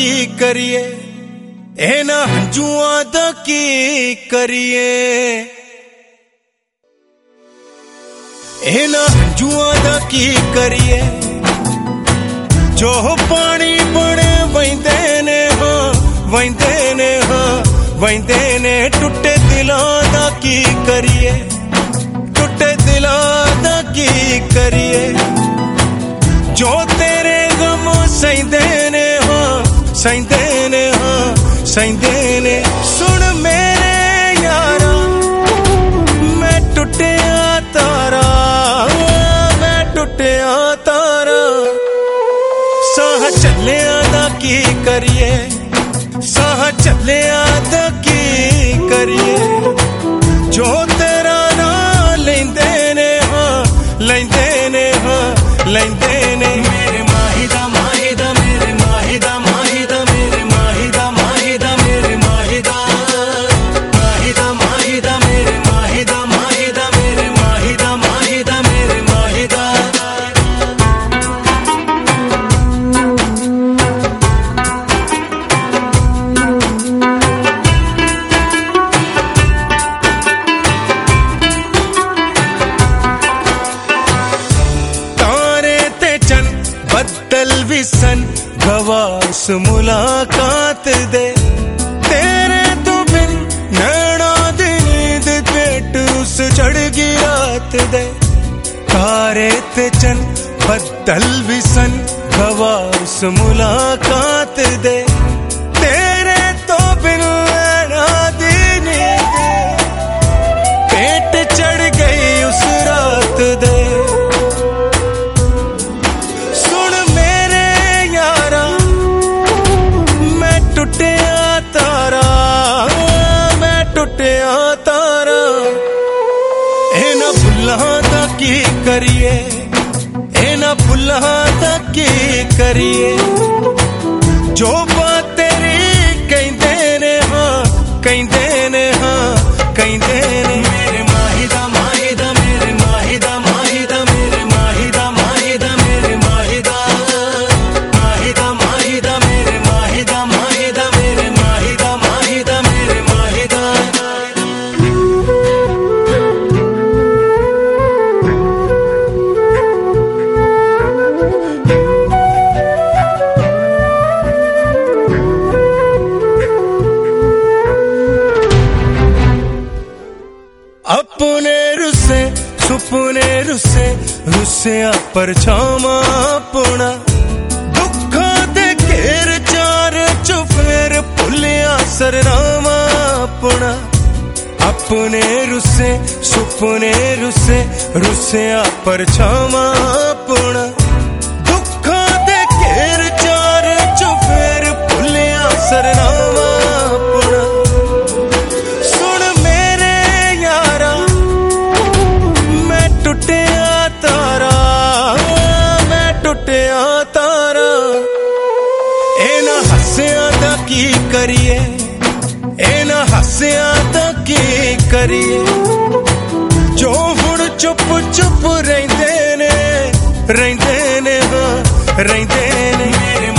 करिए, इन्हां हंझुआं दा की करिए, इन्हां हंझुआं दा की करिए, जो पानी बने वहिंदे ने हाँ, वहिंदे ने हाँ, वहिंदे ने। टुटे दिलां दा की करिए, टुटे दिलां दा की करिए, जो तेरे गम सहिंदे ने हाँ, सहिंदे ने हाँ, सहिंदे ने। सुन मेरे यारा मैं टुटिया तारा, मैं टुटिया तारा। साह चलिया दा की करिए, साह चलिया दा की करिए, जो तेरा ना लेंदे ने हाँ, लेंदे ने हाँ, लेंदे ने। मेरे माहिदा माहिदा मेरे माहिदा माहिदा मेरे माहिदा माहिदा मेरे माहिदा माहिदा माहिदा मेरे माहिदा माहिदा मेरे माहिदा माहिदा मेरे माहिदा। बदल भी सन गवास मुलाकात दे, तेरे तो बिन नैना दी नींद पेट उस चढ़गी रात दे। तारे ते चन बदल भी सन गवास मुलाकात दे, तेरे तो बिन नैना दी नींद पेट चढ़ गई उस रात दे। टुटिया तारा, मैं टुटिया तारा। इन्हां फुल्लां दा की करिए, इन्हां फुल्लां दा की करिए, जो बात तेरी कहंदे ने हाँ, कहंदे ने हाँ, कहंदे ने। मेरे माहिदा माहिदा मेरे माहिदा माहिदा मेरे माहिदा माहिदा मेरे माहिदा माहिदा माहिदा मेरे माहिदा माहिदा मेरे माहिदा माहिदा मेरे माहिदा। अपने रुसे सुपने रुसे, रुसिया परछावां अपना, दुखा दे घेर चार चुफेर भुलिया सरनामा अपना। अपने रुसे सुपने रुसे, रुसिया परछावां अपना, दुखा दे घेर चार चुफेर भुलिया सरनामा अपना। टुटिया तारा, मैं टुटिया तारा। इन्हां हस्सियां दा की करिए, इन्हां हस्सियां दा की करिए, जो हुण चुप चुप रहिंदे ने, रहिंदे ने हाँ, रहिंदे ने। मेरे